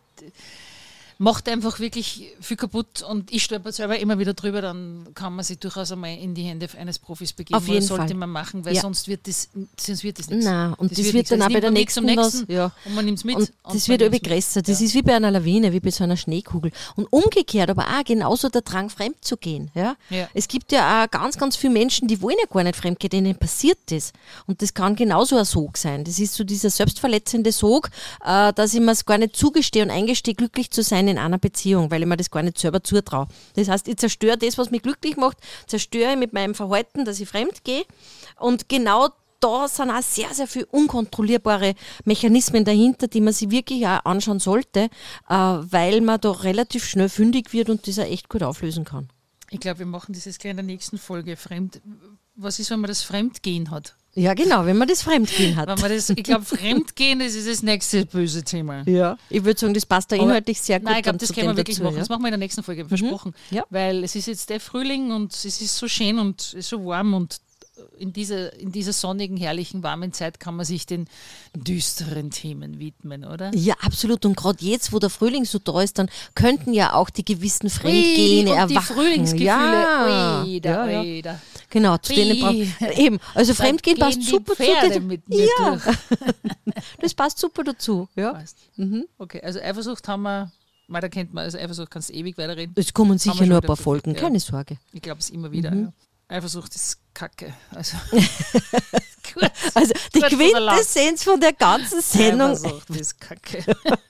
macht einfach wirklich viel kaputt und ich stolper selber immer wieder drüber, dann kann man sich durchaus einmal in die Hände eines Profis begeben. Auf jeden das sollte Fall. man machen, weil Ja. sonst wird das, sonst wird das nichts. Nein, und das, wird wird nichts. dann Das auch bei nimmt der man mit nächsten, zum nächsten was, ja. und man nimmt es mit. Und und das man wird nimmt's irgendwie größer. mit. Das Ja. ist wie bei einer Lawine, wie bei so einer Schneekugel. Und umgekehrt aber auch genauso der Drang, fremd zu gehen. Ja? Ja. Es gibt ja auch ganz, ganz viele Menschen, die wollen ja gar nicht fremd gehen, denen passiert das. Und das kann genauso ein Sog sein. Das ist so dieser selbstverletzende Sog, äh, dass ich mir es gar nicht zugestehe und eingestehe, glücklich zu sein in einer Beziehung, weil ich mir das gar nicht selber zutraue. Das heißt, ich zerstöre das, was mich glücklich macht, zerstöre ich mit meinem Verhalten, dass ich fremd gehe. Und genau da sind auch sehr, sehr viele unkontrollierbare Mechanismen dahinter, die man sich wirklich auch anschauen sollte, äh, weil man da relativ schnell fündig wird und das auch echt gut auflösen kann. Ich glaube, wir machen dieses gleich in der nächsten Folge. Fremd. Was ist, wenn man das Fremdgehen hat? Ja, genau, wenn man das Fremdgehen hat. Wenn man das, ich glaube, Fremdgehen, das ist das nächste böse Thema. Ja. Ich würde sagen, das passt da Aber- inhaltlich sehr gut. Nein, ich glaube, dann das zu können wir dem wirklich dazu, machen. ja. Das machen wir in der nächsten Folge, versprochen. Ja. Weil es ist jetzt der Frühling und es ist so schön und es ist so warm und in dieser, in dieser sonnigen, herrlichen, warmen Zeit kann man sich den düsteren Themen widmen, oder? Ja, absolut. Und gerade jetzt, wo der Frühling so da ist, dann könnten ja auch die gewissen Fremdgene Ui, und erwachen. die Frühlingsgefühle. Ja. Ui, da, ja, ja. ui, da. Genau, zu denen Ui. braucht eben. Also Da Fremdgehen gehen passt die super Pferde zu. mit mir ja, durch. das passt super dazu. Ja. Passt. Okay, also Eifersucht haben wir, mal da kennt man, also Eifersucht kannst du ewig weiterreden. Es kommen wir sicher schon nur ein wieder paar viel- Folgen, ja. keine Sorge. Ich glaube es immer wieder. Mhm. Ja. Eifersucht ist Kacke. Also, gut. Also die Gut, verlangt. Quintessenz von der ganzen Sendung. Eifersucht ist Kacke.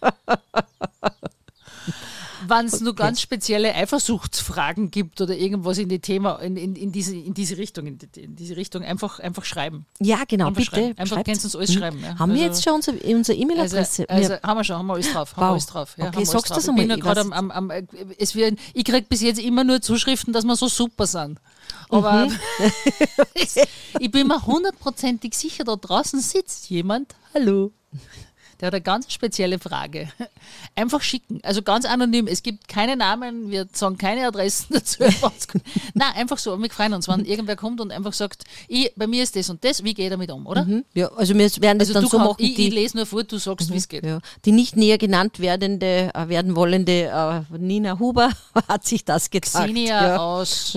Wenn es nur ganz spezielle Eifersuchtsfragen gibt oder irgendwas in die Thema, in, in, in, diese, in diese Richtung, in, die, in diese Richtung, einfach, einfach schreiben. Ja, genau, Einfach bitte. schreiben. Einfach schreibt. kannst du uns alles Mhm. schreiben. Ja. Haben wir Also- jetzt schon unsere unsere E-Mail-Adresse? Also, Wir- also haben wir schon, haben wir alles drauf. Haben Wow. wir alles drauf. Ja, Okay, haben wir sagst alles du drauf. das Ich bin einmal, ja gerade ich am, am, am, es wird, ich kriege bis jetzt immer nur Zuschriften, dass wir so super sind. Aber Mhm. es, ich bin mir hundertprozentig sicher, da draußen sitzt jemand, hallo, der hat eine ganz spezielle Frage. Einfach schicken, also ganz anonym. Es gibt keine Namen, wir sagen keine Adressen dazu. Nein, einfach so. Wir freuen uns, wenn irgendwer kommt und einfach sagt, ich, bei mir ist das und das, wie geht er damit um, oder? Mhm. Ja, also wir werden das Also dann du so kann, machen, ich, die, ich lese nur vor, du sagst, wie es geht. ja, die nicht näher genannt werdende, äh, werden wollende äh, Nina Huber hat sich das gedacht. Xenia ja. aus.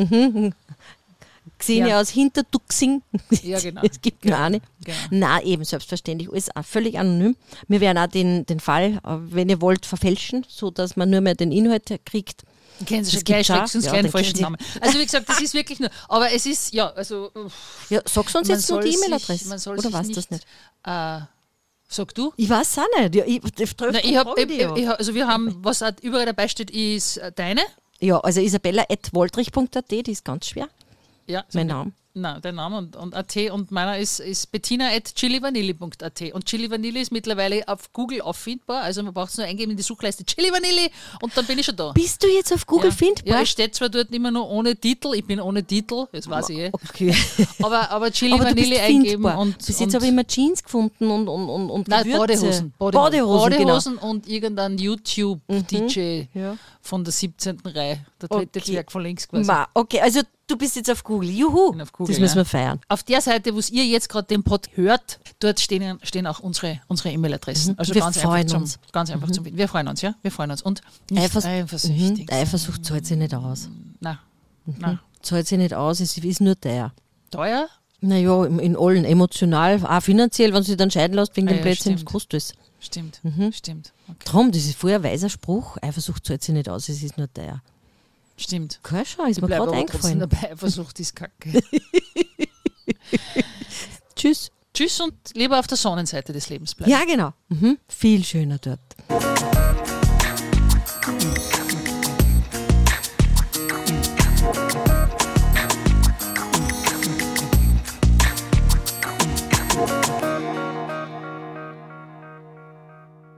Xenia Ja. aus Hintertuxing. Ja, genau. Es gibt nur eine. Genau. Na, eben, selbstverständlich. Alles auch völlig anonym. Wir werden auch den, den Fall, äh, wenn ihr wollt, verfälschen, sodass man nur mehr den Inhalt kriegt. Kennen Sie Das schon gleich, gibt's auch. schreckst uns Ja, gleich einen den falschen kennen Namen. Also wie gesagt, das ist wirklich nur, aber es ist, ja, also uff, Ja, sagst du uns man jetzt nur soll die sich- E-Mail-Adresse? man soll Oder sich weißt du das nicht? Äh, sag du? Ich weiß auch nicht. Ja, ich, ich, Na, ich hab, ich, ich, ich, also wir haben, was auch überall dabei steht, ist äh, deine. ja, also isabella at woltrich punkt a t, die ist ganz schwer. Ja, Mein Name. Nein, dein Name und, und A T und meiner ist, ist bettina at chilivanilli punkt a t. Und Chili Vanilli ist mittlerweile auf Google auffindbar, also man braucht es nur eingeben in die Suchleiste Chili Vanilli und dann bin ich schon da. Bist du jetzt auf Google ja. findbar? Ja, es steht zwar dort immer nur ohne Titel, ich bin ohne Titel, das weiß ich eh. Okay. Aber, aber Chili Aber du Vanilli bist eingeben findbar. und. Bis jetzt und habe ich immer Jeans gefunden und, und, und, und Nein, Gewürze. Badehosen. Badehosen, genau. Badehosen und irgendein YouTube-D J Ja. von der siebzehnten Reihe. Der dritte Okay. Zwerg von links quasi. Ma, okay, also du bist jetzt auf Google. Juhu. bin auf Google, das müssen ja. wir feiern. Auf der Seite, wo ihr jetzt gerade den Pod hört, dort stehen, stehen auch unsere, unsere E-Mail-Adressen. Also Wir ganz freuen einfach zum, uns. ganz einfach zum Finden. Wir freuen uns, ja? Wir freuen uns. Und nicht Eifersucht, eifersüchtig. mhm. Eifersucht zahlt sich nicht aus. Nein. Nein. Zahlt sich nicht aus, es ist nur teuer. Teuer? Naja, in, in allen, emotional, auch finanziell, wenn du dich dann scheiden lässt wegen Ah dem ja, Blödsinn, das stimmt. kostet es. Stimmt. Stimmt. Okay. Drum, das ist vorher ein weiser Spruch, Eifersucht zahlt sich nicht aus, es ist nur teuer. Stimmt. Kein Schau, ist Ich mir bleibe gerade aber trotzdem eingefallen. dabei. Eifersucht ist Kacke. Tschüss. Tschüss und lieber auf der Sonnenseite des Lebens bleiben. Ja, genau. Mhm. Viel schöner dort.